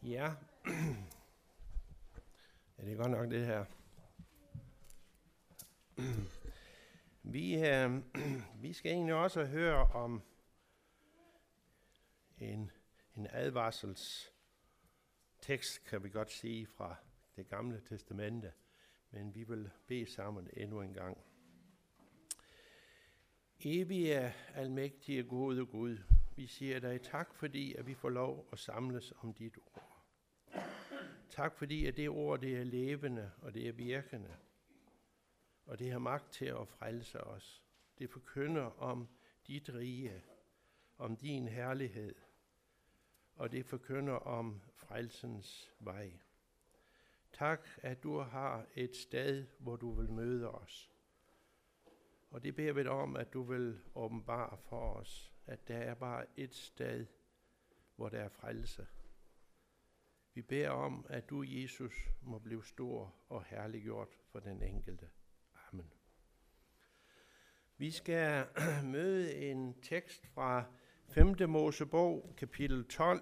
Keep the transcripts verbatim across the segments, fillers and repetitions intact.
Ja, ja, det er godt nok det her. Vi, øh, vi skal egentlig også høre om en, en advarselstekst, kan vi godt sige, fra det gamle testamente, men vi vil bede sammen endnu en gang. Evige, almægtige, gode Gud, vi siger dig tak, fordi at vi får lov at samles om dit ord. Tak fordi at det ord, det er levende, og det er virkende, og det har magt til at frelse os. Det forkynder om dit rige, om din herlighed, og det forkynder om frelsens vej. Tak, at du har et sted, hvor du vil møde os. Og det beder vi dig om, at du vil åbenbare for os, at der er bare et sted, hvor der er frelse. Vi beder om, at du, Jesus, må blive stor og herliggjort for den enkelte. Amen. Vi skal møde en tekst fra femte Mosebog, kapitel tolv,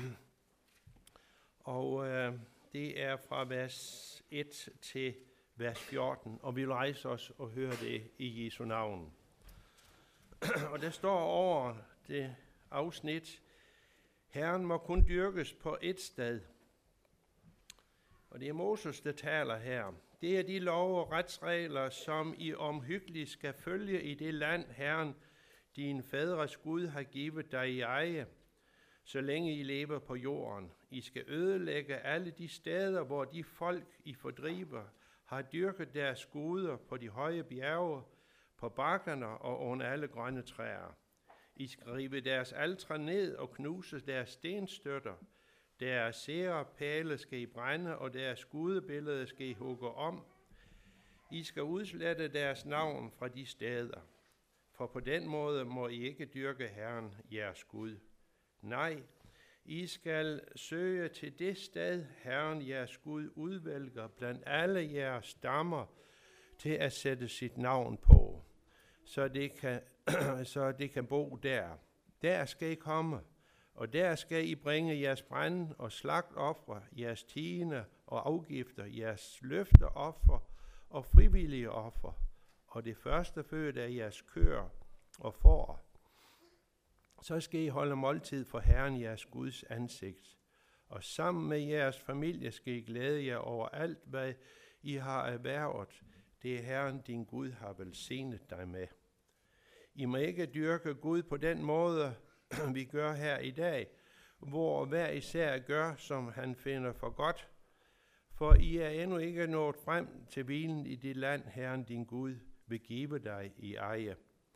og øh, det er fra vers et til vers fjorten, og vi vil rejse os og høre det i Jesu navn. Og der står over det afsnit: Herren må kun dyrkes på et sted. Og det er Moses, der taler her. Det er de love og retsregler, som I omhyggeligt skal følge i det land, Herren, din fædres Gud, har givet dig i eje, så længe I lever på jorden. I skal ødelægge alle de steder, hvor de folk, I fordriver, har dyrket deres guder på de høje bjerge, på bakkerne og under alle grønne træer. I skal rive deres altre ned og knuse deres stenstøtter. Deres særepæle skal I brænde, og deres gudebillede skal I hugge om. I skal udslette deres navn fra de steder, for på den måde må I ikke dyrke Herren, jeres Gud. Nej, I skal søge til det sted, Herren, jeres Gud, udvælger blandt alle jeres stammer til at sætte sit navn på, så det kan, så det kan bo der. Der skal I komme, og der skal I bringe jeres brænde og slagtofre, jeres tiende og afgifter, jeres løfteoffer og frivillige offer, og det første fødte af jeres køer og får. Så skal I holde måltid for Herren, jeres Guds ansigt, og sammen med jeres familie skal I glæde jer over alt, hvad I har erhvervet. Det er Herren, din Gud, har velsignet dig med. I må ikke dyrke Gud på den måde, vi gør her i dag, hvor hver især gør, som han finder for godt. For I er endnu ikke nået frem til hvilen i det land, Herren din Gud vil give dig i eje.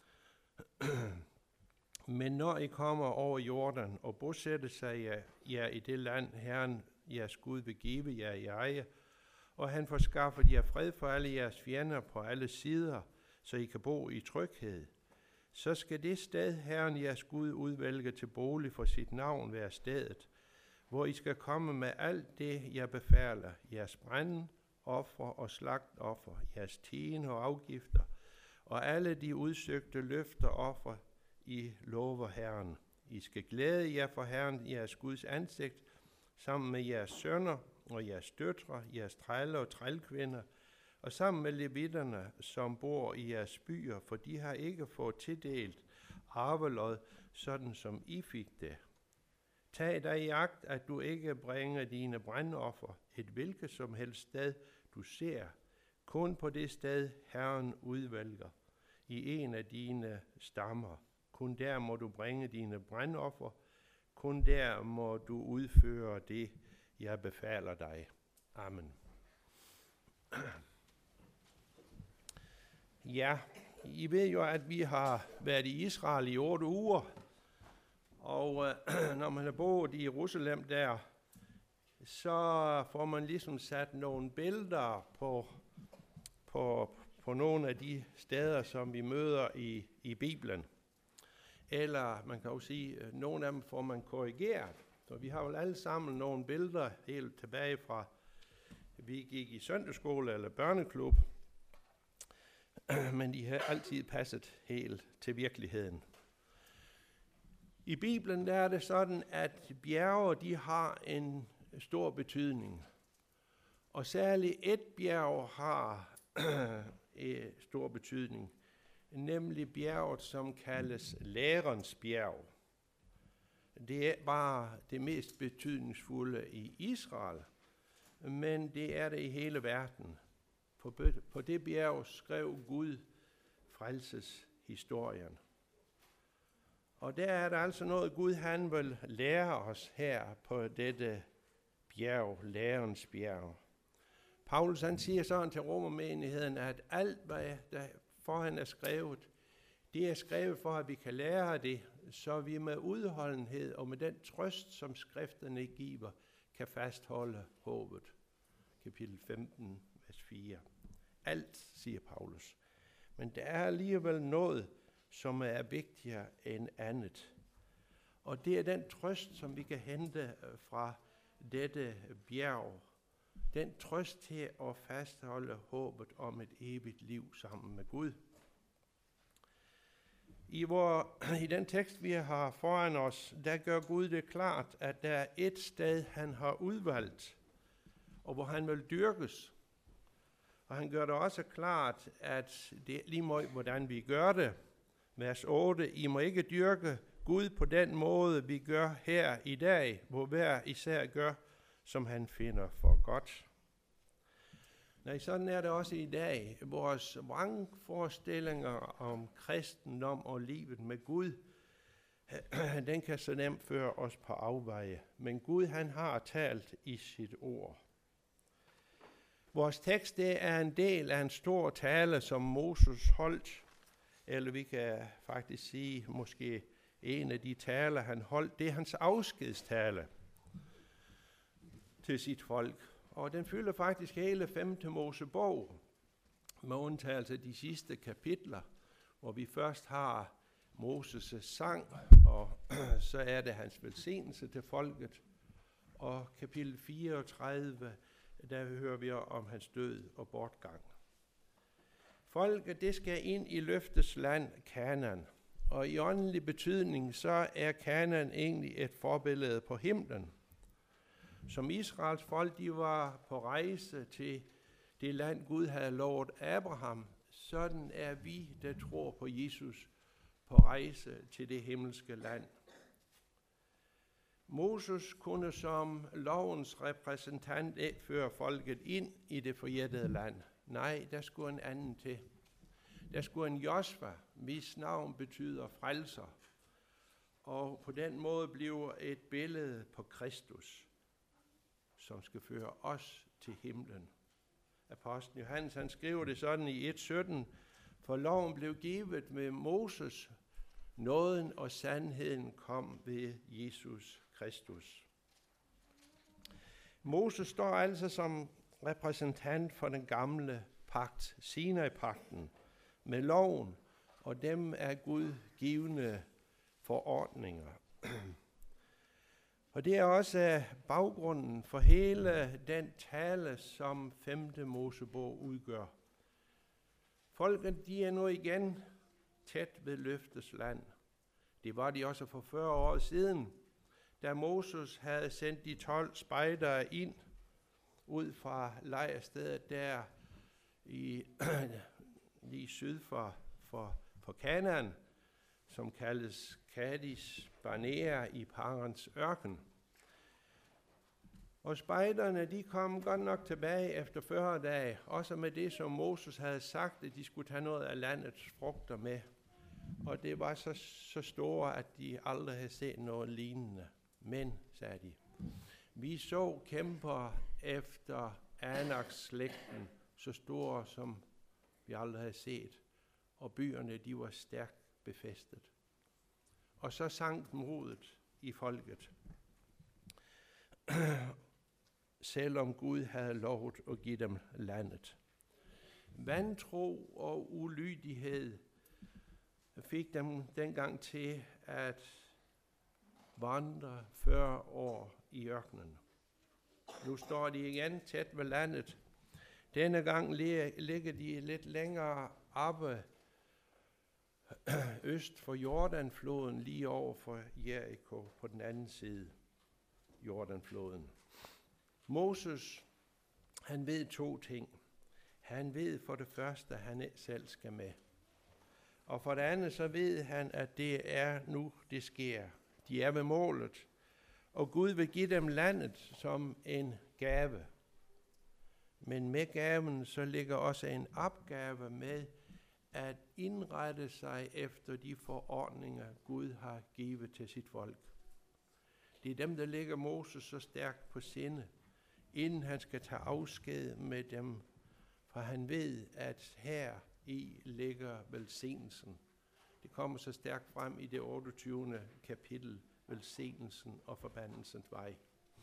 Men når I kommer over Jordan og bosætter sig jer, jer i det land, Herren jeres Gud vil give jer i eje, og han får skaffet jer fred for alle jeres fjender på alle sider, så I kan bo i tryghed, så skal det sted, Herren jeres Gud udvælge til bolig for sit navn, være stedet, hvor I skal komme med alt det, jeg befaler, jeres brænde, offer og slagtoffer, jeres tiende og afgifter, og alle de udsøgte løfter offer, I lover Herren. I skal glæde jer for Herren, jeres Guds ansigt, sammen med jeres sønner og jeres døtre, jeres træller og trælkvinder, og sammen med levitterne, som bor i jeres byer, for de har ikke fået tildelt arvelod, sådan som I fik det. Tag dig i agt, at du ikke bringer dine brandoffer et hvilket som helst sted, du ser, kun på det sted, Herren udvælger, i en af dine stammer. Kun der må du bringe dine brandoffer, kun der må du udføre det, jeg befaler dig. Amen. Ja, I ved jo, at vi har været i Israel i otte uger, og øh, når man har boet i Jerusalem der, så får man ligesom sat nogle billeder på, på, på nogle af de steder, som vi møder i, i Bibelen. Eller man kan jo sige, at nogle af dem får man korrigeret. Så vi har jo alle sammen nogle billeder helt tilbage fra, vi gik i søndagsskole eller børneklub, men de har altid passet helt til virkeligheden. I Bibelen der er det sådan, at bjerge de har en stor betydning. Og særligt et bjerg har stor betydning, nemlig bjerget, som kaldes Lærerens bjerg. Det er bare det mest betydningsfulde i Israel, men det er det i hele verden. På, på det bjerg skrev Gud frelseshistorien. Og der er der altså noget, Gud han vil lære os her på dette bjerg, Lærerens bjerg. Paulus han siger sådan til romermenigheden, at alt, hvad der foran er skrevet, det er skrevet for, at vi kan lære det, så vi med udholdenhed og med den trøst, som skrifterne giver, kan fastholde håbet. Kapitel femten, vers fire. Alt, siger Paulus. Men der er alligevel noget, som er vigtigere end andet. Og det er den trøst, som vi kan hente fra dette bjerg. Den trøst til at fastholde håbet om et evigt liv sammen med Gud. I, vor, I den tekst, vi har foran os, der gør Gud det klart, at der er et sted, han har udvalgt, og hvor han vil dyrkes. Og han gør det også klart, at det er lige meget, hvordan vi gør det. Vers otte, I må ikke dyrke Gud på den måde, vi gør her i dag, hvor hver især gør, som han finder for godt. Nej, sådan er det også i dag. Vores vrangforestillinger om kristendom og livet med Gud, den kan så nemt føre os på afveje. Men Gud, han har talt i sit ord. Vores tekst, det er en del af en stor tale, som Moses holdt, eller vi kan faktisk sige, måske en af de taler, han holdt, det er hans afskedstale til sit folk. Og den fylder faktisk hele femte Mosebog, med undtagelse af de sidste kapitler, hvor vi først har Moses' sang, og så er det hans velsignelse til folket. Og kapitel fireogtredive, der hører vi om hans død og bortgang. Folket, det skal ind i løftes land, Kanaan. Og i åndelig betydning, så er Kanaan egentlig et forbillede på himlen. Som Israels folk, de var på rejse til det land, Gud havde lovet Abraham, sådan er vi, der tror på Jesus, på rejse til det himmelske land. Moses kunne som lovens repræsentant ikke føre folket ind i det forjættede land. Nej, der skulle en anden til. Der skulle en Josva, hvis navn betyder frelser, og på den måde bliver et billede på Kristus, som skal føre os til himlen. Apostlen Johannes, han skriver det sådan i et sytten, for loven blev givet med Moses, nåden og sandheden kom ved Jesus Kristus. Moses står altså som repræsentant for den gamle pagt, Sinai-pagten, med loven, og dem er Gud givne forordninger. Og det er også baggrunden for hele den tale, som femte Mosebog udgør. Folket, de er nu igen tæt ved løftes land. Det var de også for fyrre år siden, da Moses havde sendt de tolv spejdere ind ud fra lejrstedet der i lige syd for, for, for Kanaan, som kaldes Kadesh Barnea i Parans ørken. Og spejderne, de kom godt nok tilbage efter fyrre dage, også med det, som Moses havde sagt, at de skulle tage noget af landets frugter med. Og det var så, så store, at de aldrig havde set noget lignende. Men, sagde de, vi så kæmper efter Anaks slægten, så store som vi aldrig havde set, og byerne, de var stærkt befæstet. Og så sank modet i folket, selvom Gud havde lovet at give dem landet. Vantro og ulydighed fik dem dengang til at vandre fyrre år i ørkenen. Nu står de igen tæt ved landet. Denne gang ligger de lidt længere oppe øst for Jordanfloden, lige over for Jericho på den anden side Jordanfloden. Moses, han ved to ting. Han ved for det første, at han ikke selv skal med. Og for det andet, så ved han, at det er nu, det sker. De er ved målet. Og Gud vil give dem landet som en gave. Men med gaven, så ligger også en opgave med at indrette sig efter de forordninger, Gud har givet til sit folk. Det er dem, der ligger Moses så stærkt på sinde, inden han skal tage afsked med dem. For han ved, at her i ligger velsignelsen. Det kommer så stærkt frem i det otteogtyvende kapitel, velsignelsen og forbandelsens vej.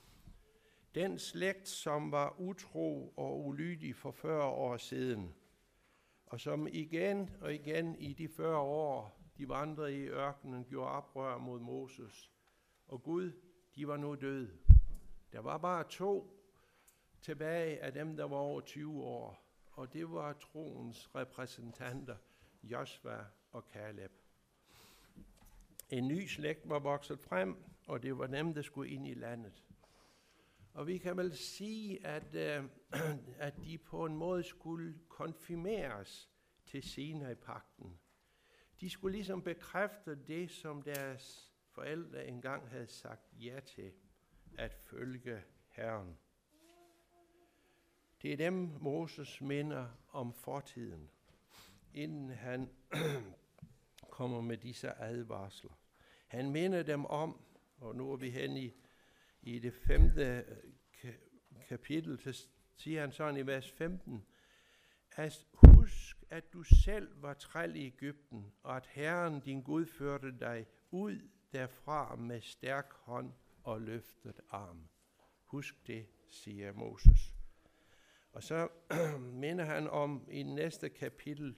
Den slægt, som var utro og ulydig for fyrre år siden, og som igen og igen i de fyrre år, de vandrede i ørkenen, gjorde oprør mod Moses. Og Gud, de var nu døde. Der var bare to tilbage af dem, der var over tyve år, og det var troens repræsentanter, Josva og Kaleb. En ny slægt var vokset frem, og det var dem, der skulle ind i landet. Og vi kan vel sige, at, øh, at de på en måde skulle konfirmeres til Sinai-pagten. De skulle ligesom bekræfte det, som deres forældre engang havde sagt ja til, at følge Herren. Det er dem, Moses minder om fortiden, inden han kommer med disse advarsler. Han minder dem om, og nu er vi hen i, i det femte kapitel, så siger han sådan i vers femten, at husk, at du selv var træl i Egypten, og at Herren din Gud førte dig ud derfra med stærk hånd og løftet arm. Husk det, siger Moses. Og så minder han om i næste kapitel,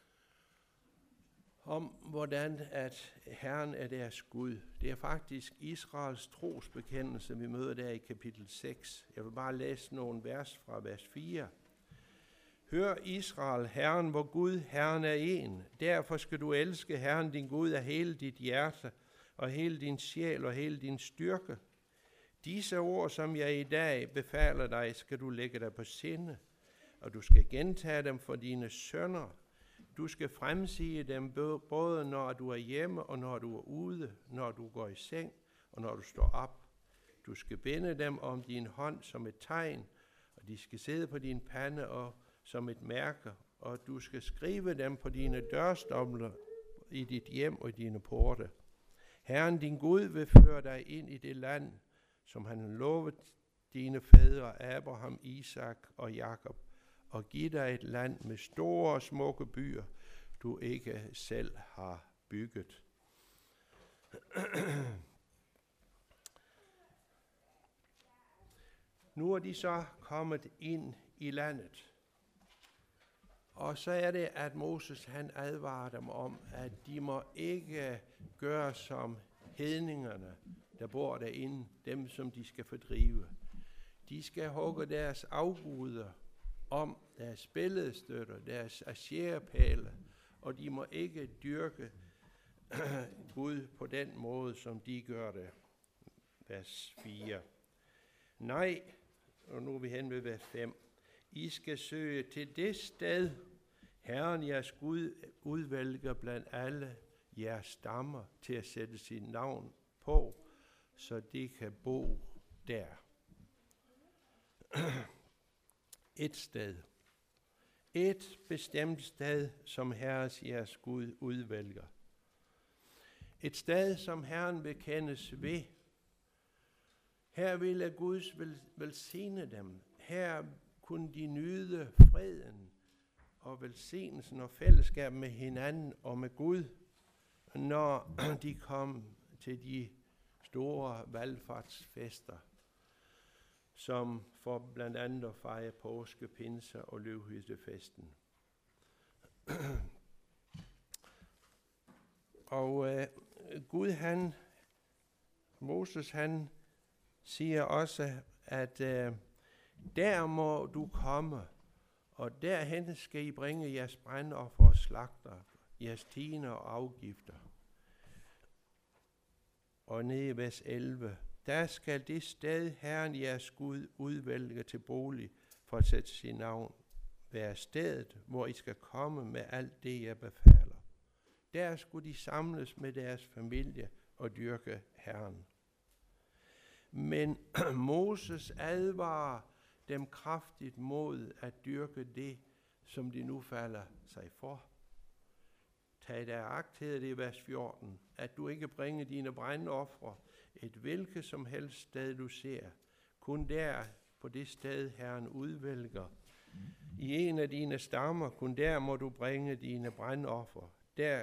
om hvordan at Herren er deres Gud. Det er faktisk Israels trosbekendelse, vi møder der i kapitel seks. Jeg vil bare læse nogle vers fra vers fire. Hør Israel, Herren vor Gud, Herren er en. Derfor skal du elske Herren din Gud af hele dit hjerte, og hele din sjæl og hele din styrke. Disse ord, som jeg i dag befaler dig, skal du lægge dig på sinde, og du skal gentage dem for dine sønner. Du skal fremsige dem både når du er hjemme og når du er ude, når du går i seng og når du står op. Du skal binde dem om din hånd som et tegn, og de skal sidde på din pande og som et mærke, og du skal skrive dem på dine dørstolper i dit hjem og i dine porte. Herren din Gud vil føre dig ind i det land, som han lovede dine fædre Abraham, Isak og Jakob, og give dig et land med store og smukke byer, du ikke selv har bygget. Nu er de så kommet ind i landet. Og så er det, at Moses han advarer dem om, at de må ikke gøre som hedningerne, der bor derinde, dem som de skal fordrive. De skal hugge deres afguder om, deres billedstøtter, deres asherpæle, og de må ikke dyrke Gud på den måde, som de gør det. Vers fire. Nej, og nu er vi hen ved vers fem. I skal søge til det sted, Herren jeres Gud udvælger blandt alle jeres stammer til at sætte sit navn på, så de kan bo der. Et sted. Et bestemt sted, som Herres jeres Gud udvælger. Et sted, som Herren vil kendes ved. Her ville Guds vel, velsigne dem. Her kunne de nyde freden og velsignelsen og fællesskab med hinanden og med Gud, når de kom til de store valgfartsfester, som for blandt andet at fejre påske, pinse og løvhyttefesten. Og øh, Gud han, Moses han siger også, at øh, der må du komme, og derhen skal I bringe jeres brandoffer og slagter, jeres tiender og afgifter. Og nede i vers elleve, der skal det sted, Herren jeres Gud udvælge til bolig for at sætte sin navn, være stedet, hvor I skal komme med alt det, jeg befaler. Der skulle de samles med deres familie og dyrke Herren. Men Moses advarer dem kraftigt mod at dyrke det, som de nu falder sig for. Tag dig agt, hedder det i vers fjorten, at du ikke bringer dine brandofre et hvilket som helst sted, du ser. Kun der, på det sted, Herren udvælger. I en af dine stammer, kun der må du bringe dine brandofre. Der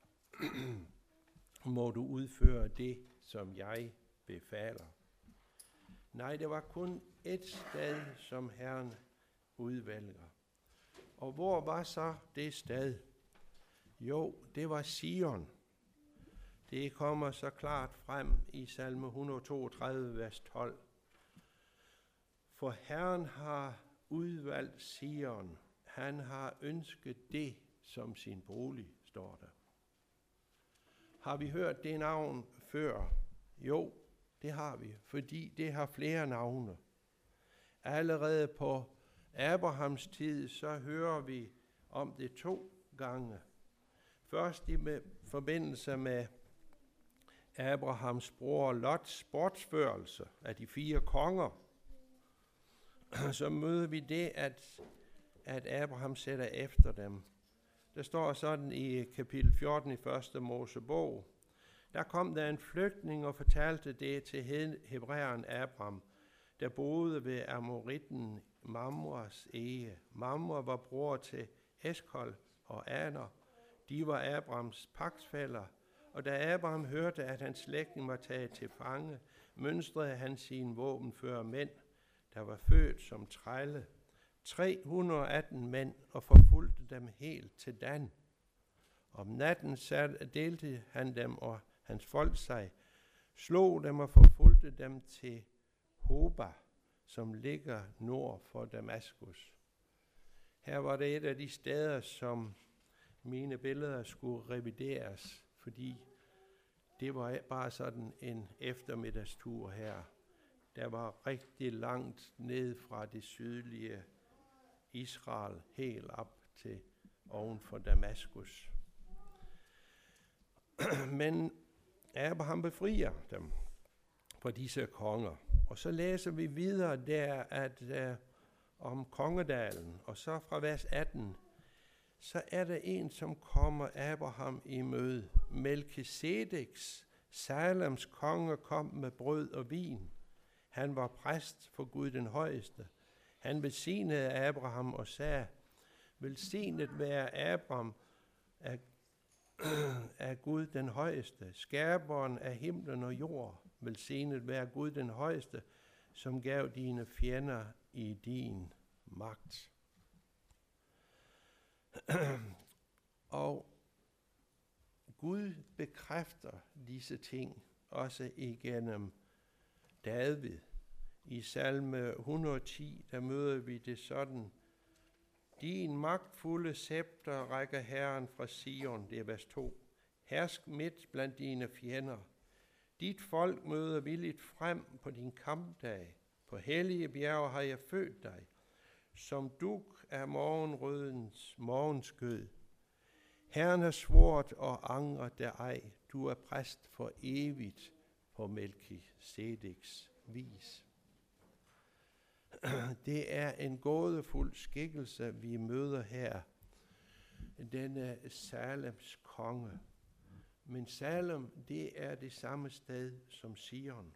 må du udføre det, som jeg befaler. Nej, det var kun et sted, som Herren udvælger. Og hvor var så det sted? Jo, det var Sion. Det kommer så klart frem i salme et hundrede og toogtredive, vers tolv. For Herren har udvalgt Sion. Han har ønsket det som sin bolig, står der. Har vi hørt det navn før? Jo, det har vi, fordi det har flere navne. Allerede på Abrahams tid, så hører vi om det to gange. Først i med forbindelse med Abrahams bror Lots bortførelse af de fire konger, så møder vi det, at, at Abraham sætter efter dem. Der står sådan i kapitel fjorten i første Mosebog. Der kom der en flygtning og fortalte det til hebræeren Abraham, der boede ved Amoritten Mamres ege. Mamre var bror til Eskol og Aner. De var Abrahams pagtsfæller, og da Abraham hørte, at hans slægtning var taget til fange, mønstrede han sine våbenføre mænd, der var født som trælle, tre hundrede og atten mænd, og forfulgte dem helt til Dan. Om natten delte han dem og hans folk sig, slog dem og forfulgte dem til Hoba, som ligger nord for Damaskus. Her var det et af de steder, som mine billeder skulle revideres, fordi det var bare sådan en eftermiddagstur her. Der var rigtig langt ned fra det sydlige Israel, helt op til oven for Damaskus. Men Abraham befrier dem fra disse konger. Og så læser vi videre der, at uh, om kongedalen, og så fra vers atten, så er der en, som kommer Abraham i møde. Melkisedeks, Salems konge, kom med brød og vin. Han var præst for Gud den højeste. Han velsignede Abraham og sagde, velsignet være Abraham af, af Gud den højeste, skaberen af himlen og jord. Velsignet være Gud den højeste, som gav dine fjender i din magt. Og Gud bekræfter disse ting også igennem David. I salme et hundrede og ti, der møder vi det sådan. Din magtfulde scepter rækker Herren fra Sion, det er vers to. Hersk midt blandt dine fjender. Dit folk møder villigt frem på din kampdag. På hellige bjerge har jeg født dig. Som dug af morgenrødens morgenskød. Herren har svoret og angret dig ej. Du er præst for evigt på Melkisedeks vis. Det er en gådefuld skikkelse, vi møder her. Denne Salems konge. Men Salem, det er det samme sted som Sion.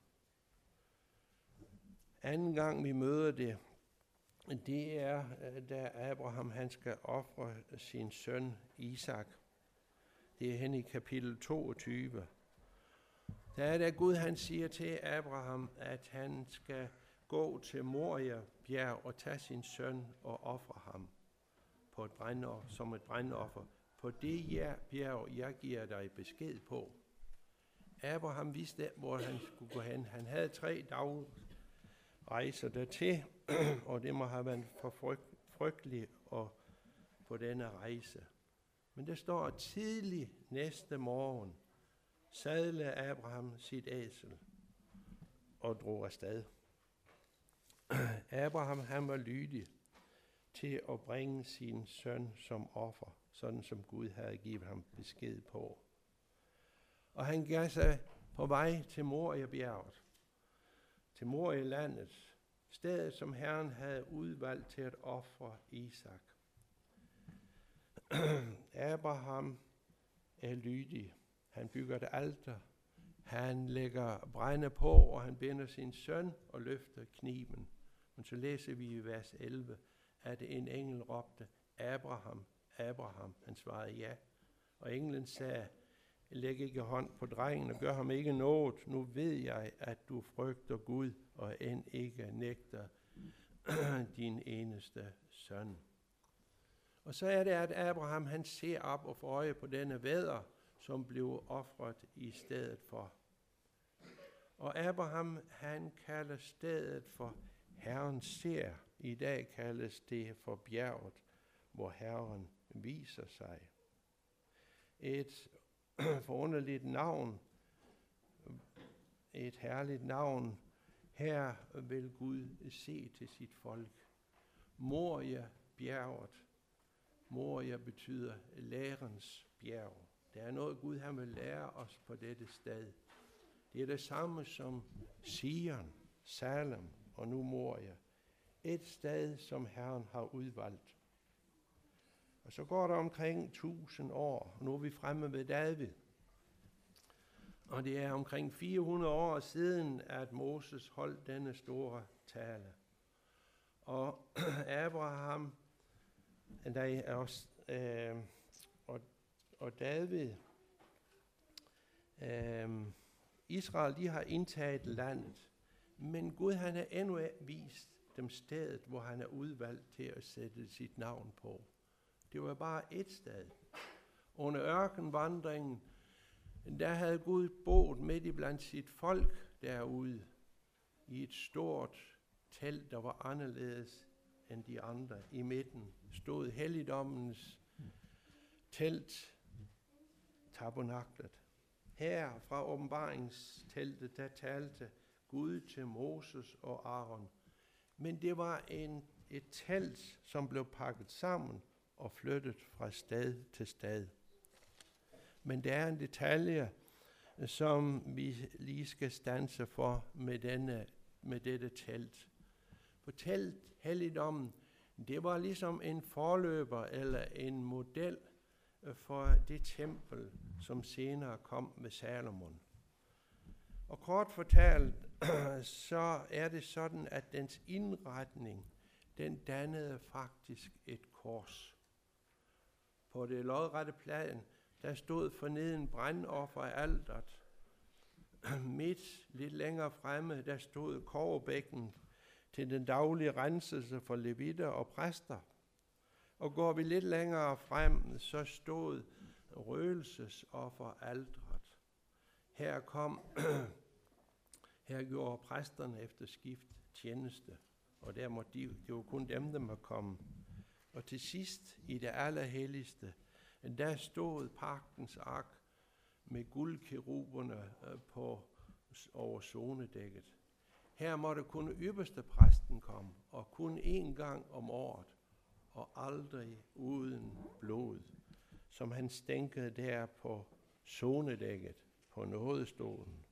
Anden gang vi møder det, det er, da Abraham han skal ofre sin søn Isak. Det er hen i kapitel toogtyve. Der er der Gud, han siger til Abraham, at han skal gå til Moria bjerg og tage sin søn og ofre ham på et brændoffer, som et brændoffer. På det bjerg, jeg giver dig besked på. Abraham vidste, hvor han skulle gå hen. Han havde tre dage rejser dertil, og det må have været for frygt, frygteligt at, på denne rejse. Men der står tidligt næste morgen, sadlede Abraham sit æsel og drog afsted. Abraham han var lydig til at bringe sin søn som offer, sådan som Gud havde givet ham besked på. Og han gav sig på vej til Moria-bjerget, til Moria-landet, stedet som Herren havde udvalgt til at ofre Isak. Abraham er lydig. Han bygger et alter. Han lægger brænde på, og han binder sin søn og løfter kniven. Men så læser vi i vers elleve, at en engel råbte, Abraham, Abraham. Han svarede ja. Og englen sagde, læg ikke hånd på drengen og gør ham ikke noget. Nu ved jeg, at du frygter Gud og end ikke nægter din eneste søn. Og så er det, at Abraham han ser op og får øje på denne vædder, som blev ofret i stedet for. Og Abraham han kalder stedet for Herren ser. I dag kaldes det for bjerget, hvor Herren viser sig. Et forunderligt navn, et herligt navn. Her vil Gud se til sit folk. Moria bjerget. Moria betyder lærens bjerg. Der er noget Gud han vil lære os på dette sted. Det er det samme som Sion, Salem og nu Moria. Et sted som Herren har udvalgt. Og så går der omkring tusind år. Nu er vi fremme ved David. Og det er omkring fire hundrede år siden, at Moses holdt denne store tale. Og Abraham, der er også, øh, og, og David, øh, Israel, de har indtaget landet. Men Gud, han har endnu vist dem stedet, hvor han er udvalgt til at sætte sit navn på. Det var bare et sted. Under ørkenvandringen, der havde Gud boet midt i blandt sit folk derude, i et stort telt, der var anderledes end de andre. I midten stod helligdommens telt, tabernaklet. Her fra åbenbaringsteltet, der talte Gud til Moses og Aaron. Men det var en, et telt, som blev pakket sammen og flyttet fra sted til sted. Men der er en detalje, som vi lige skal standse for med, denne, med dette telt. For telt, helligdommen, det var ligesom en forløber eller en model for det tempel, som senere kom med Salomon. Og kort fortalt, så er det sådan, at dens indretning, den dannede faktisk et kors. På det lodrette plan, der stod forneden brandoffer af alteret. Midt, lidt længere fremme, der stod kobberbækken til den daglige renselse for levitter og præster. Og går vi lidt længere frem, så stod røgelsesoffer alteret. Her kom, her gjorde præsterne efter skift tjeneste, og der måtte de, det var kun dem, der måtte komme. Og til sidst, i det allerhelligste, der stod pagtens ark med guldkeruberne på over zonedækket. Her måtte kun ypperste præsten komme, og kun én gang om året, og aldrig uden blod, som han stænkede der på zonedækket på nådestolen.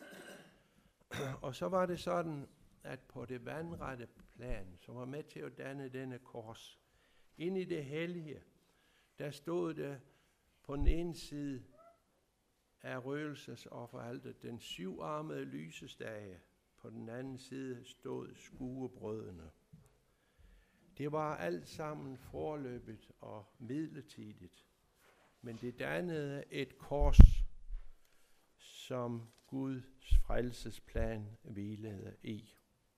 Og så var det sådan, at på det vandrette plan, som var med til at danne denne kors, ind i det hellige, der stod det på den ene side af røgelsesofferalteret den syvarmede lysestage, på den anden side stod skuebrødene. Det var alt sammen forløbet og midlertidigt, men det dannede et kors, som Guds frelsesplan hvilede i.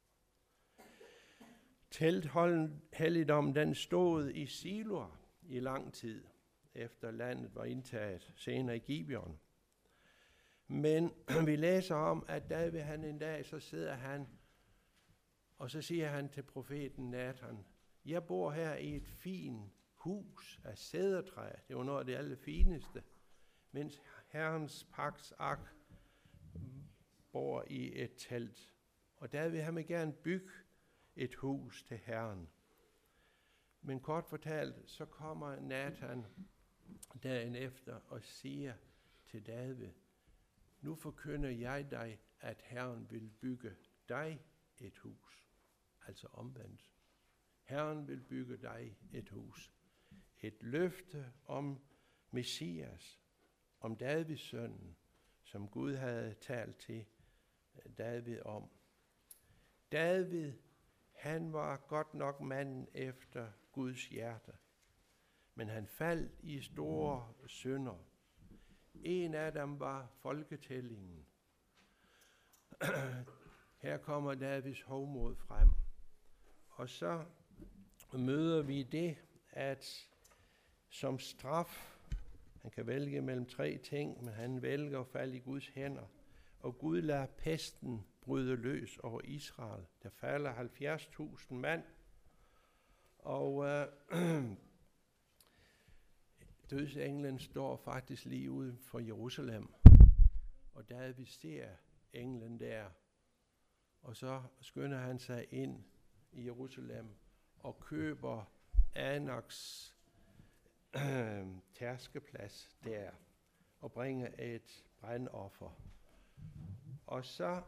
Telthelligdommen, den stod i siloer i lang tid, efter landet var indtaget, senere i Gibeon. Men vi læser om, at David han en dag, så sidder han, og så siger han til profeten Nathan, jeg bor her i et fint hus af cedertræ, det var noget af det allerfineste, mens Herrens pagts ark bor i et telt Og der vil han gerne bygge et hus til Herren. Men kort fortalt, så kommer Nathan dagen efter og siger til David, nu forkynder jeg dig, at Herren vil bygge dig et hus. Altså omvendt. Herren vil bygge dig et hus. Et løfte om Messias, om Davids søn, som Gud havde talt til David om. David, han var godt nok manden efter Guds hjerte, men han faldt i store synder. En af dem var folketællingen. Her kommer Davids hovmod frem. Og så møder vi det, at som straf, han kan vælge mellem tre ting, men han vælger at falde i Guds hænder. Og Gud lader pesten bryde løs over Israel. Der falder halvfjerds tusind mand. Og øh, dødsenglen står faktisk lige uden for Jerusalem. Og David ser englen der. Og så skynder han sig ind i Jerusalem og køber Anaks øh, tærskeplads der og bringer et brandoffer. Og så,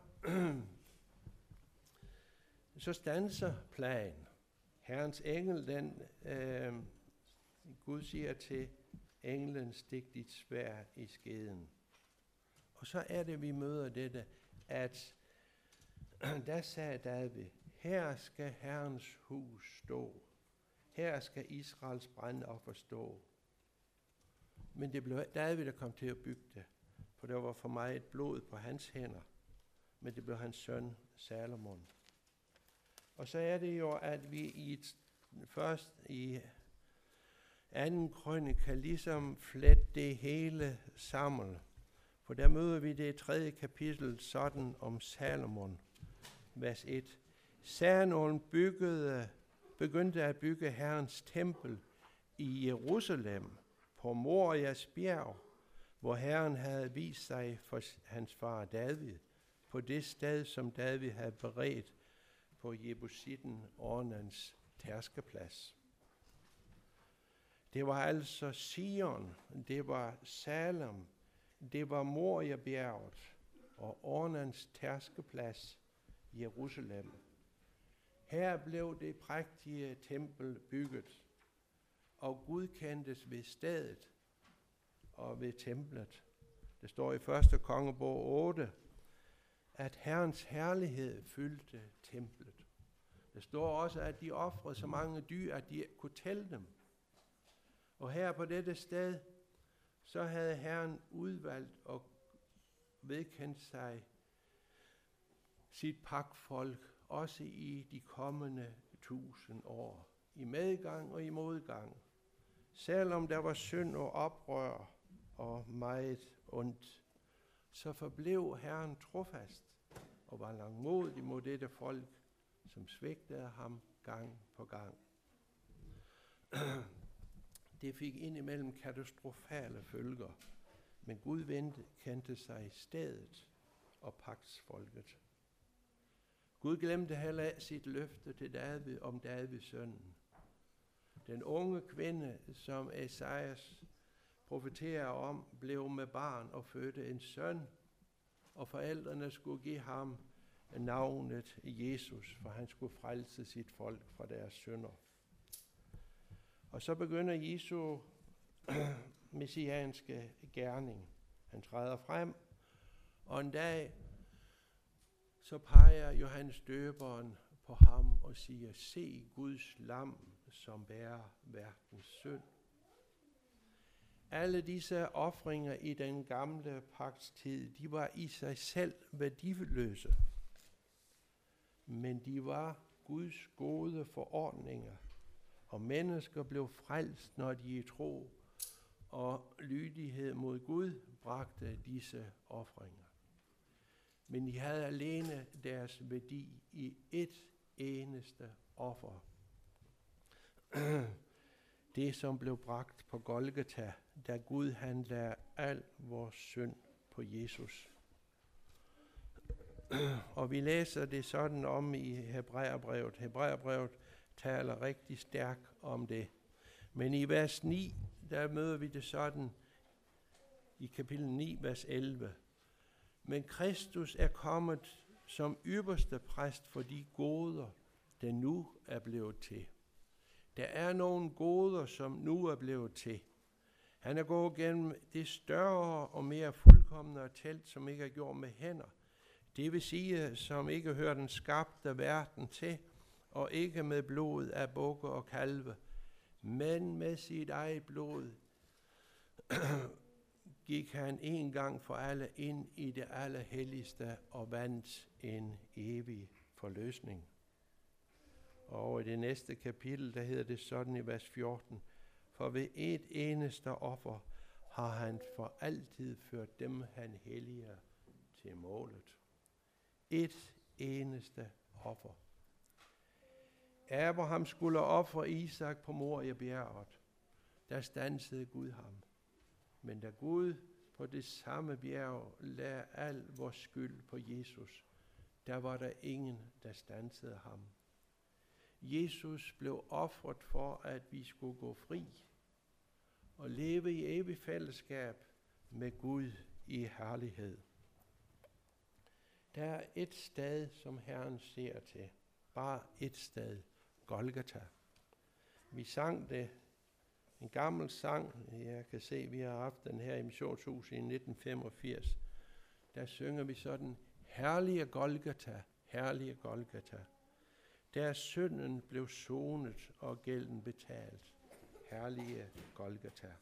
så standser plagen. Herrens engel, den, øh, Gud siger til englen, stik dit sværd i skeden. Og så er det, vi møder dette, at der sagde David, her skal Herrens hus stå. Her skal Israels brandoffer stå. Men det blev David, der kom til at bygge det, for der var for mig et blod på hans hænder. Men det blev hans søn Salomon. Og så er det jo, at vi i et, først i anden krønika ligesom flette det hele sammen. For der møder vi det i tredje kapitel sådan om Salomon, vers et. Salomon byggede, begyndte at bygge Herrens tempel i Jerusalem på Morias bjerg, hvor Herren havde vist sig for hans far David, på det sted, som David havde beredt på Jebusitten Ornans tærskeplads. Det var altså Sion, det var Salem, det var Moria-bjerget og Ornans tærskeplads Jerusalem. Her blev det prægtige tempel bygget, og Gud kendtes ved stedet og ved templet. Det står i første kongebog otte, at Herrens herlighed fyldte templet. Der står også, at de ofrede så mange dyr, at de kunne tælle dem. Og her på dette sted, så havde Herren udvalgt og vedkendt sig sit pagtfolk, også i de kommende tusind år, i medgang og i modgang. Selvom der var synd og oprør og meget ondt, så forblev Herren trofast og var langmodig mod dette folk, som svigtede ham gang på gang. Det fik indimellem katastrofale følger, men Gud vendte, kendte sig stedet og pagtsfolket. Gud glemte heller af sit løfte til David om Davids sønnen. Den unge kvinde, som Esajas profeterer om, blev med barn og fødte en søn, og forældrene skulle give ham navnet Jesus, for han skulle frelse sit folk fra deres synder. Og så begynder Jesu messianske gerning. Han træder frem, og en dag så peger Johannes døberen på ham og siger, se Guds lam, som bærer verdens synd. Alle disse ofringer i den gamle pagtstid, de var i sig selv værdiløse. Men de var Guds gode forordninger, og mennesker blev frelst, når de i tro og lydighed mod Gud bragte disse ofringer. Men de havde alene deres værdi i et eneste offer. Det, som blev bragt på Golgata, da Gud han lagde al vores synd på Jesus. Og vi læser det sådan om i Hebræerbrevet. Hebræerbrevet taler rigtig stærkt om det. Men i vers ni, der møder vi det sådan, i kapitel ni, vers elleve. Men Kristus er kommet som ypperste præst for de goder, der nu er blevet til. Der er nogle goder, som nu er blevet til. Han er gået gennem det større og mere fuldkomne telt, som ikke er gjort med hænder. Det vil sige, som ikke hører den skabte verden til, og ikke med blod af bukke og kalve, men med sit eget blod gik han en gang for alle ind i det allerhelligste og vandt en evig forløsning. Og i det næste kapitel, der hedder det sådan i vers fjorten, for ved et eneste offer har han for altid ført dem, han helliger, til målet. Et eneste offer. Abraham skulle ofre Isak på Moria bjerget. Der stansede Gud ham. Men da Gud på det samme bjerg lagde al vores skyld på Jesus, der var der ingen, der stansede ham. Jesus blev ofret for, at vi skulle gå fri og leve i evig fællesskab med Gud i herlighed. Der er et sted, som Herren ser til. Bare et sted. Golgata. Vi sang det. En gammel sang. Jeg kan se, vi har haft den her i Missionshuset i nitten femogfirs. Der synger vi sådan, herlige Golgata, herlige Golgata. Der synden blev sonet og gælden betalt. Herlige Golgata.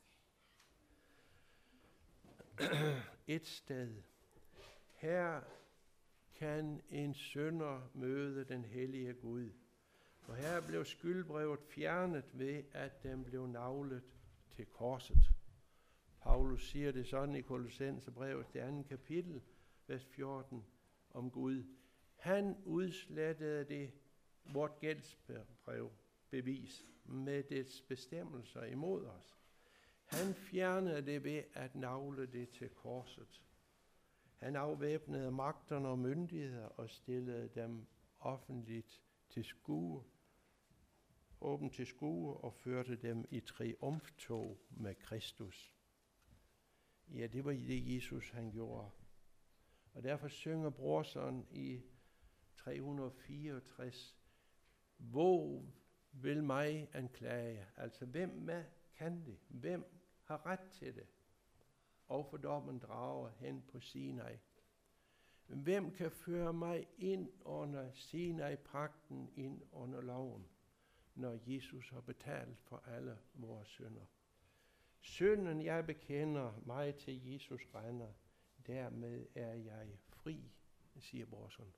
Et sted. Her kan en synder møde den hellige Gud. Og her blev skyldbrevet fjernet ved, at den blev naglet til korset. Paulus siger det sådan i Kolossenserbrevet, det andet kapitel, vers fjorten, om Gud. Han udslettede det, vort gældsbrev, bevis, med dets bestemmelser imod os. Han fjernede det ved at nagle det til korset. Han afvæbnede magterne og myndigheder og stillede dem offentligt til skue, åbent til skue og førte dem i triumftog med Kristus. Ja, det var det Jesus han gjorde. Og derfor synger Brorson i tre hundrede fireogtres, hvor vil mig anklage? Altså, hvem med kan det? Hvem har ret til det? Og for dommen drager hen på Sinai. Hvem kan føre mig ind under Sinai-pagten, ind under loven, når Jesus har betalt for alle vores synder? Synden jeg bekender, mig til Jesus render, dermed er jeg fri, siger Brorson.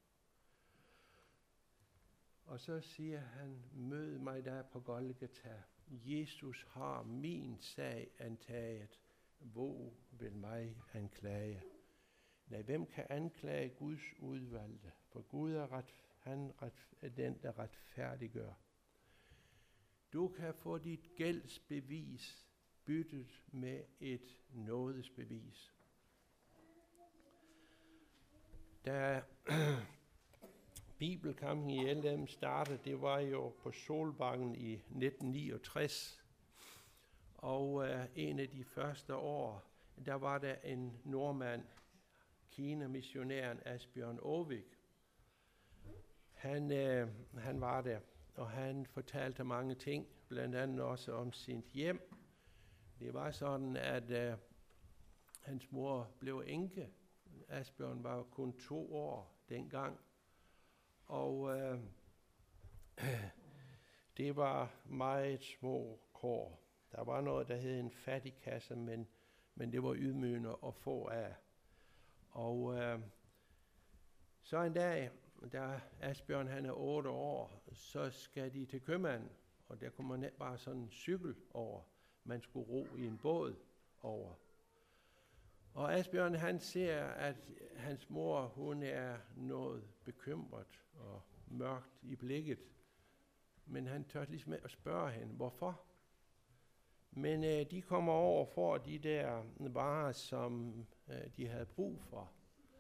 Og så siger han, mød mig der på Golgata. Jesus har min sag antaget. Hvor vil mig anklage? Nej, hvem kan anklage Guds udvalgte? For Gud er, ret, han ret, er den, der retfærdiggør. Du kan få dit gældsbevis byttet med et nådesbevis. Da Bibelkampen i L M startede, det var jo på Solbakken i nitten niogtres. Og uh, en af de første år, der var der en nordmand, Kina-missionæren Asbjørn Aavik. Han, uh, han var der, og han fortalte mange ting, blandt andet også om sit hjem. Det var sådan, at uh, hans mor blev enke. Asbjørn var kun to år dengang. Og uh, det var meget små kår. Der var noget, der hed en fattigkasse, men, men det var ydmygende at få af. Og øh, så en dag, da Asbjørn han er otte år, så skal de til købmanden, og der kunne man ikke bare sådan en cykel over. Man skulle ro i en båd over. Og Asbjørn han ser, at hans mor, hun er noget bekymret og mørkt i blikket. Men han tør ligesom at spørge hende, hvorfor? Men øh, de kommer over for de der varer, som øh, de havde brug for.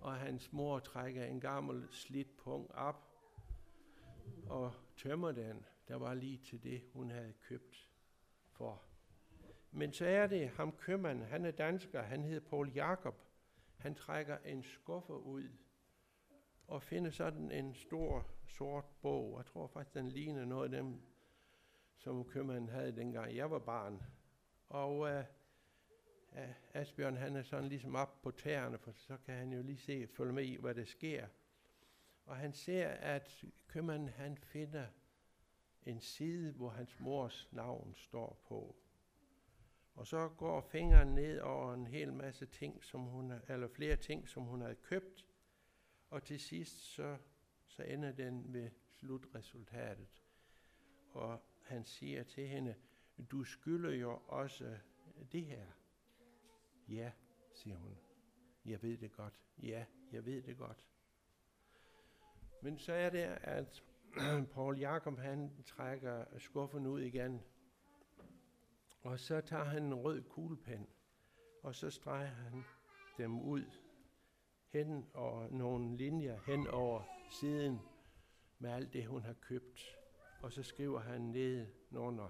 og hans mor trækker en gammel slidt pung op og tømmer den. Der var lige til det, hun havde købt for. Men så er det ham købmanden, han er dansker, han hedder Poul Jakob. Han trækker en skuffe ud og finder sådan en stor sort bog. Jeg tror faktisk, den ligner noget af dem, som købmanden havde dengang jeg var barn. Og uh, Asbjørn, han er sådan ligesom op på tæerne, for så kan han jo lige se, følge med i, hvad der sker. Og han ser, at købmanden, han finder en side, hvor hans mors navn står på. Og så går fingeren ned over en hel masse ting, som hun, eller flere ting, som hun havde købt. Og til sidst, så, så ender den ved slutresultatet. Og han siger til hende, du skylder jo også det her. Ja, siger hun. Jeg ved det godt. Ja, jeg ved det godt. Men så er det, at Poul Jakob, han trækker skuffen ud igen. Og så tager han en rød kuglepen, og så streger han dem ud hen og nogle linjer hen over siden med alt det, hun har købt. Og så skriver han ned under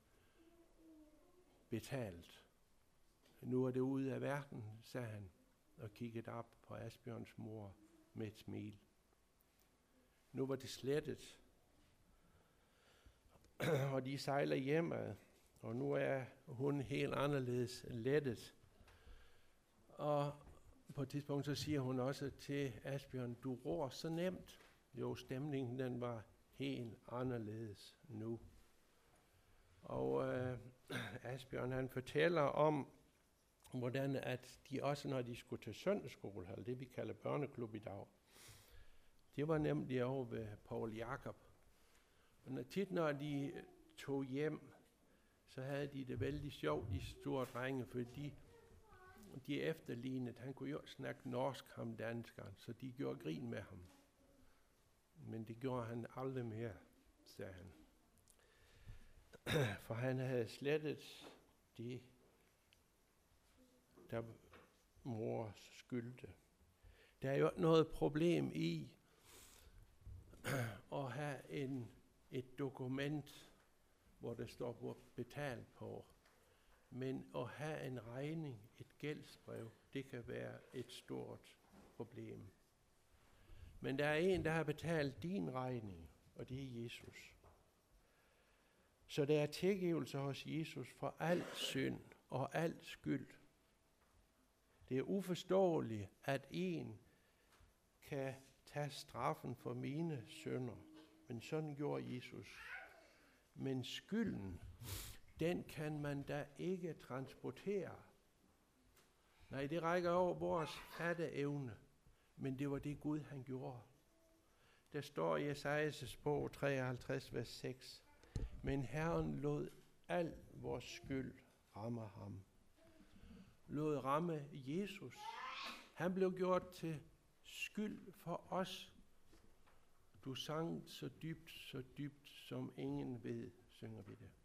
betalt. Nu er det ude af verden, sagde han, og kiggede op på Asbjørns mor med et smil. Nu var det slettet, og de sejler hjemad, og nu er hun helt anderledes lettet. Og på et tidspunkt så siger hun også til Asbjørn, du ror så nemt. Jo, stemningen den var helt anderledes nu. Og øh, Asbjørn han fortæller om, hvordan at de også, når de skulle til søndagsskole, eller det vi kalder børneklub i dag, det var nemlig over ved Poul Jakob. Og når, tit når de tog hjem, så havde de det vældig sjovt, de store drenge, fordi de efterlignede, han kunne jo snakke norsk, ham danskeren, så de gjorde grin med ham. Men det gjorde han aldrig mere, sagde han. For han havde slettet det, der mor skyldte. Der er jo noget problem i at have en, et dokument, hvor der står betalt på. Men at have en regning, et gældsbrev, det kan være et stort problem. Men der er en, der har betalt din regning, og det er Jesus. Så der er tilgivelse hos Jesus for al synd og al skyld. Det er uforståeligt, at en kan tage straffen for mine synder, men sådan gjorde Jesus. Men skylden, den kan man da ikke transportere. Nej, det rækker over vores fatteevne, men det var det Gud, han gjorde. Der står i Esajas bog treoghalvtreds, vers seks, men Herren lod al vores skyld ramme ham. Lod ramme Jesus. Han blev gjort til skyld for os. Du sang så dybt, så dybt, som ingen ved, synger vi det.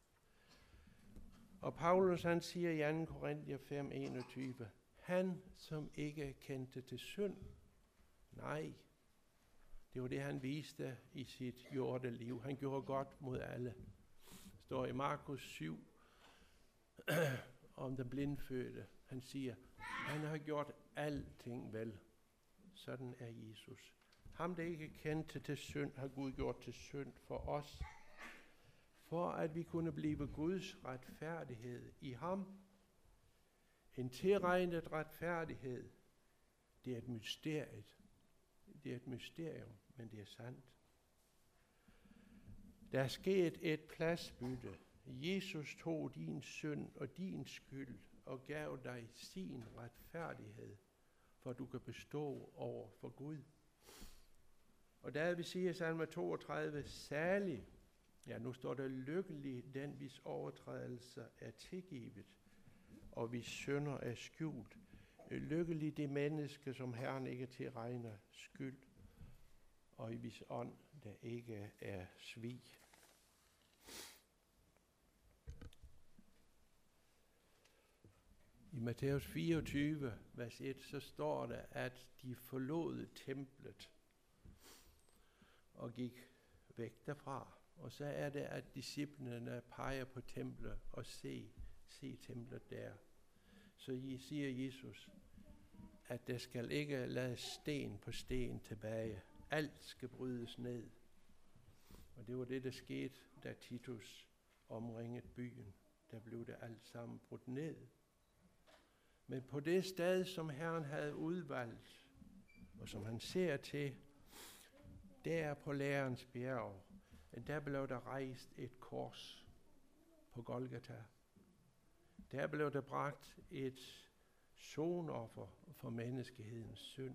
Og Paulus han siger i anden Korinther fem enogtyve, han som ikke kendte til synd, nej, det var det han viste i sit jordeliv. Han gjorde godt mod alle. Det står i Markus syv om den blindfødte. Han siger, han har gjort alting vel. Sådan er Jesus. Ham, der ikke kendte til synd, har Gud gjort til synd for os, for at vi kunne blive Guds retfærdighed i ham. En tilregnet retfærdighed, det er et mysterium. Det er et mysterium, men det er sandt. Der er sket et pladsbytte. Jesus tog din synd og din skyld og gav dig sin retfærdighed, for du kan bestå over for Gud. Og der vil sige i salme toogtredive, særlig, ja nu står der lykkelig den, hvis overtrædelser er tilgivet, og hvis synder er skjult. Lykkelig det menneske, som Herren ikke tilregner skyld, og i hvis ånd, der ikke er svig. I Matthæus fireogtyve, vers et, så står der, at de forlod templet og gik væk derfra. Og så er det, at disciplene peger på templet og se, se templet der. Så I siger Jesus, at der skal ikke lade sten på sten tilbage. Alt skal brydes ned. Og det var det, der skete, da Titus omringede byen. Der blev det alt sammen brudt ned. Men på det sted, som Herren havde udvalgt, og som han ser til, der på Lærerens bjerg, der blev der rejst et kors på Golgata. Der blev der bragt et sonoffer for menneskehedens synd.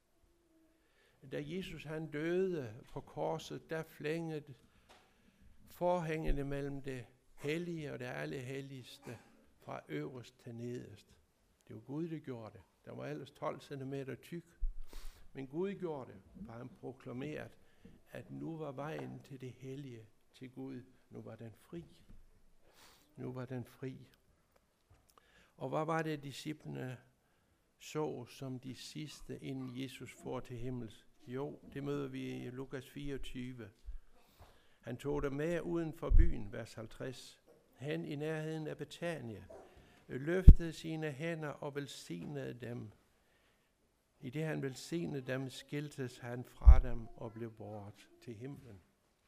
Da Jesus han døde på korset, der flængede forhængene mellem det hellige og det allerhelligste fra øverst til nederst. Det var Gud, der gjorde det. Der var ellers tolv centimeter tyk. Men Gud gjorde det, for han proklamerede, at nu var vejen til det hellige, til Gud, nu var den fri. Nu var den fri. Og hvad var det, disciplene så som de sidste, inden Jesus får til himmels? Jo, det møder vi i Lukas fireogtyve. Han tog dem med uden for byen, vers halvtreds, hen i nærheden af Betania, løftede sine hænder og velsignede dem. I det han velsignede dem, skiltes han fra dem og blev bort til himlen.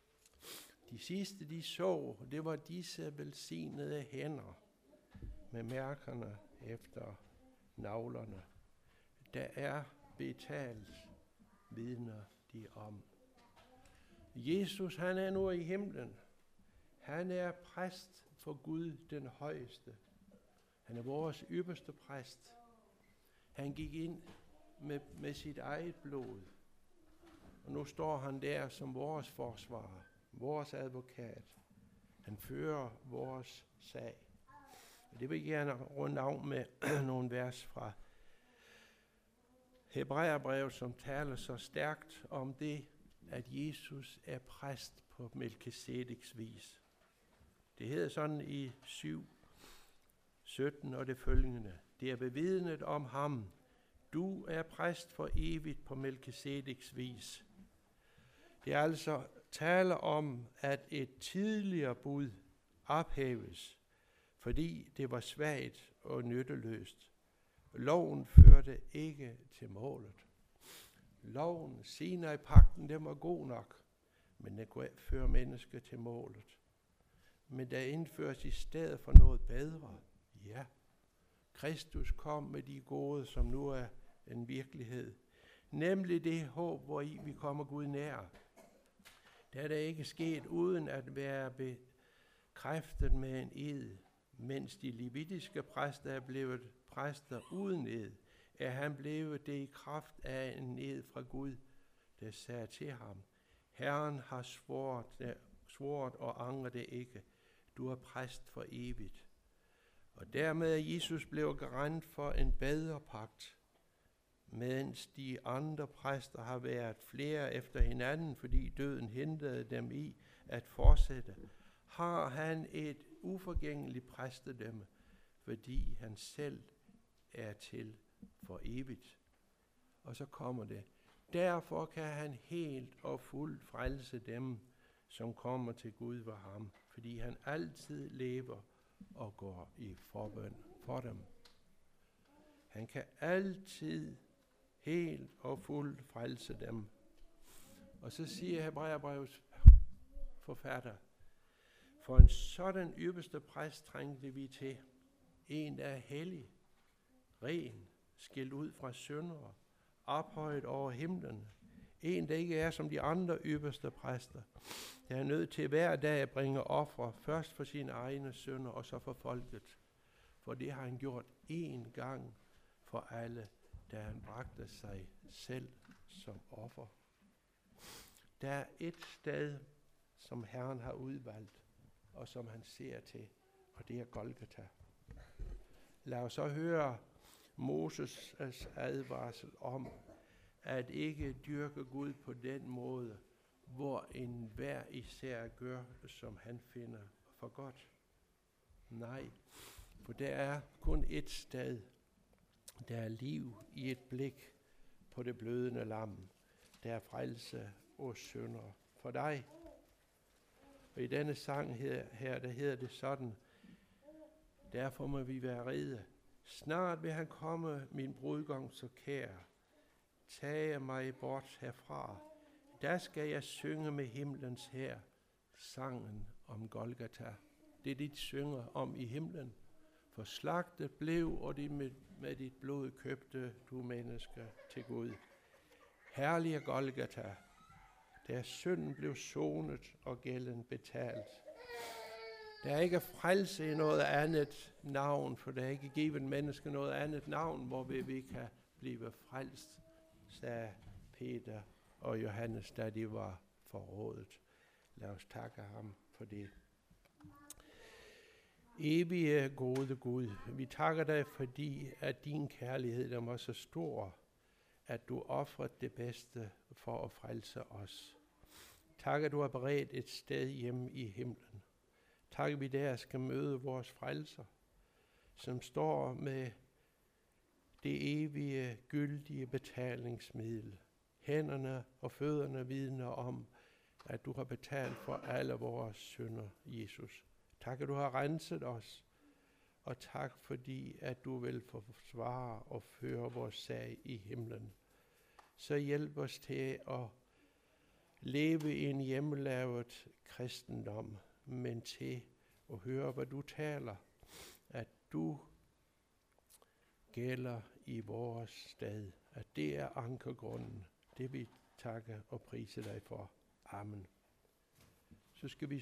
De sidste, de så, det var disse velsignede hænder med mærkerne efter navlerne. Der er betalt, vidner de om. Jesus, han er nu i himlen. Han er præst for Gud den højeste. Han er vores ypperste præst. Han gik ind med, med sit eget blod. Og nu står han der som vores forsvarer, vores advokat. Han fører vores sag. Og det vil jeg gerne runde af med nogle vers fra Hebræerbrevet, som taler så stærkt om det, at Jesus er præst på Melkisedeks vis. Det hedder sådan i syv sytten og det følgende. Det er bevidnet om ham. Du er præst for evigt på Melkisedeks vis. Det er altså tale om, at et tidligere bud ophæves, fordi det var svagt og nytteløst. Loven førte ikke til målet. Loven, Sinai-pagten, den var god nok, men den kunne ikke føre mennesker til målet. Men der indføres i stedet for noget bedre. Ja, Kristus kom med de gode, som nu er en virkelighed. Nemlig det håb, hvor i vi kommer Gud nær. Det er der ikke sket uden at være bekræftet med en ed. Mens de levitiske præster er blevet præster uden ed, er han blevet det i kraft af en ed fra Gud, der sagde til ham, Herren har svoret, svoret og angrer det ikke. Du er præst for evigt. Og dermed er Jesus blevet garant for en bedre pagt, mens de andre præster har været flere efter hinanden, fordi døden hindrede dem i at fortsætte, har han et uforgængeligt præstedømme, fordi han selv er til for evigt. Og så kommer det. Derfor kan han helt og fuldt frelse dem, som kommer til Gud ved ham, fordi han altid lever og går i forbøn for dem. Han kan altid helt og fuldt frelse dem. Og så siger Hebræerbrevets forfatter, for en sådan ypperste præst trængte vi til, en der er hellig, ren, skilt ud fra syndere, ophøjet over himlen, en der ikke er som de andre ypperste præster, der er nødt til hver dag at bringe ofre, først for sine egne synder og så for folket. For det har han gjort én gang for alle, da han bragte sig selv som offer. Der er et sted, som Herren har udvalgt, og som han ser til, og det er Golgata. Lad os så høre Moses' advarsel om, at ikke dyrke Gud på den måde, hvor en hver især gør, som han finder for godt. Nej, For der er kun et sted. Der er liv i et blik på det blødende lam. Der er frelse og synder for dig. Og i denne sang her, her der hedder det sådan: derfor må vi være rede. Snart vil han komme, min brudgom så kær. Tage mig bort herfra. Der skal jeg synge med himlens hær. Sangen om Golgata. Det er det, de synger om i himlen. For slagtet blev, og det med, med dit blod købte du mennesker til Gud. Herlige Golgata, der synden blev sonet og gælden betalt. Der er ikke frelse i noget andet navn, for der er ikke givet mennesker noget andet navn, hvor vi, vi kan blive frelst, sagde Peter og Johannes, da de var forrådet. Lad os takke ham for det. Evige gode Gud, vi takker dig, fordi at din kærlighed der var så stor, at du offrede det bedste for at frelse os. Tak, at du har beredt et sted hjemme i himlen. Tak, at vi der skal møde vores frelser, som står med det evige, gyldige betalingsmiddel. Hænderne og fødderne vidner om, at du har betalt for alle vores synder, Jesus. Tak, at du har renset os, og tak, fordi at du vil forsvare og føre vores sag i himlen. Så hjælp os til at leve i en hjemmelavet kristendom, men til at høre, hvad du taler, at du gælder i vores sted, at det er ankergrunden. Det vi takker og priser dig for. Amen. Så skal vi